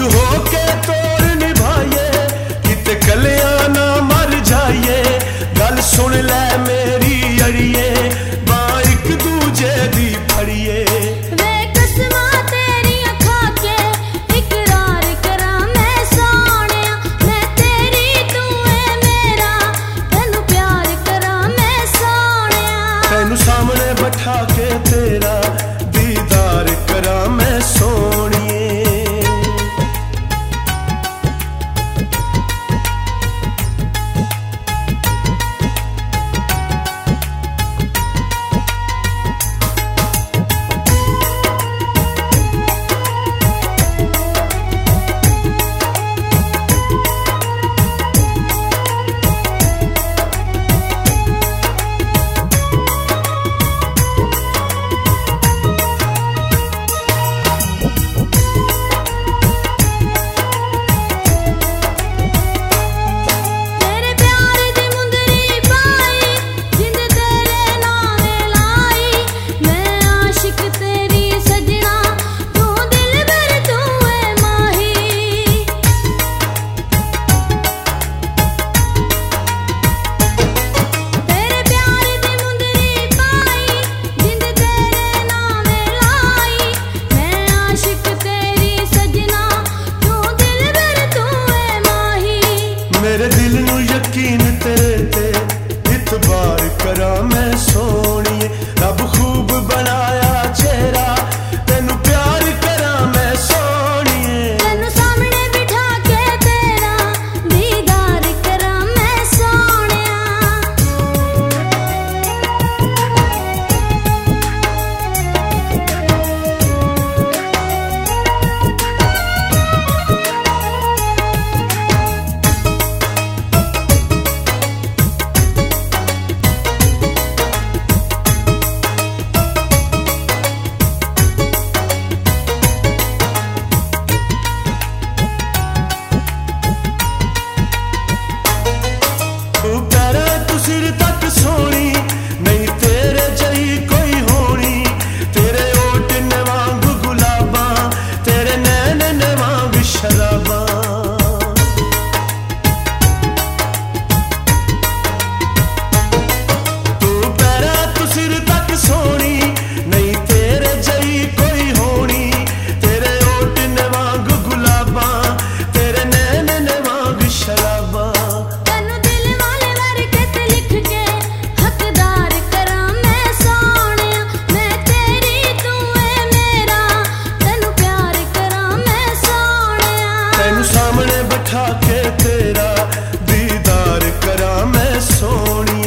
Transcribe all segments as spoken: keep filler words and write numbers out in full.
होके तोर निभाइए, किते कलियां ना मर जाइए। गल सुन ले मेरी अड़िए, बां एक दूजे दी फड़िए। सामने बैठा के तेरा दीदार करा मैं सोनिए। मेरे दिल नू यकीन तेरे ते इतबार करा मैं सोनिए। रब खूब बनाया चेहरा, तेनू प्यार करा मैं सोनिए। तेनू सामने बिठा के तेरा दीदार करा मैं सोनिया। सिर तक सोनी नहीं तेरे जई कोई होनी। तेरे ओट ने वांग गुलाबा, तेरे नैन ने वांग शराबा। तू पैरा तू सिर तक सोनी नहीं तेरे जई कोई होनी। तेरे ओट ने वांग गुलाबा, तेरे नैन ने वांग शराबा। सामने बैठा के तेरा दीदार करा मैं सोनिए।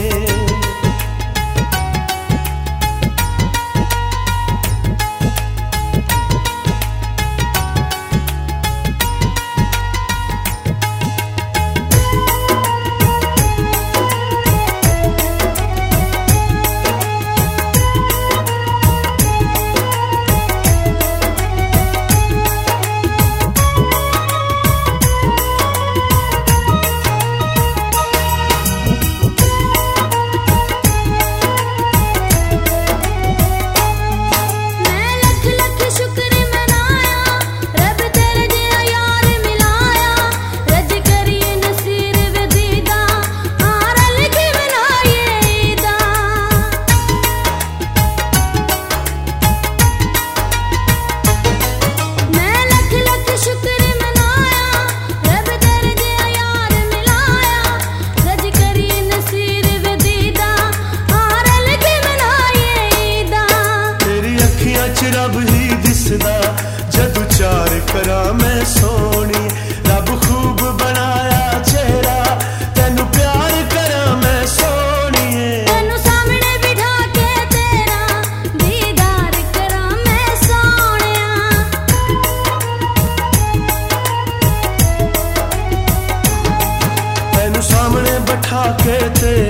रब ही दिसदा जदू चार करा मैं सोनी। रब खूब बनाया चेहरा, तेनू प्यार करा मैं सोनिए। तेनू सामने बिठा के तेरा दीदार करा मैं सोनिया। तेनू सामने बैठा के तेरा